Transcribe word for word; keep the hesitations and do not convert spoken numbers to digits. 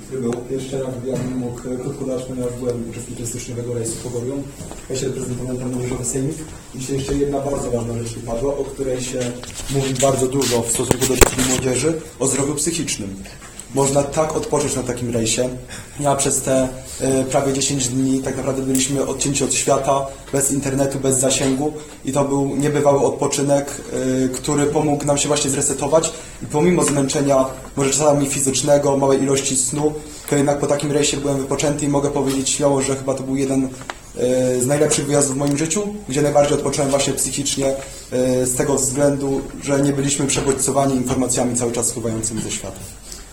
Był. Jeszcze raz ja bym mógł krótko dać, ponieważ byłem uczestnikiem styczniowego rejsu Pogorią. Ja się reprezentowałem tam Młodzieżowy Sejmik. I dzisiaj jeszcze jedna bardzo ważna rzecz wypadła, o której się mówi bardzo dużo w stosunku do dzieci i młodzieży, o zdrowiu psychicznym. Można tak odpocząć na takim rejsie. Ja przez te y, prawie dziesięć dni tak naprawdę byliśmy odcięci od świata, bez internetu, bez zasięgu i to był niebywały odpoczynek, y, który pomógł nam się właśnie zresetować i pomimo zmęczenia, może czasami fizycznego, małej ilości snu, to jednak po takim rejsie byłem wypoczęty i mogę powiedzieć śmiało, że chyba to był jeden y, z najlepszych wyjazdów w moim życiu, gdzie najbardziej odpocząłem właśnie psychicznie y, z tego względu, że nie byliśmy przebodźcowani informacjami cały czas spływającymi ze świata.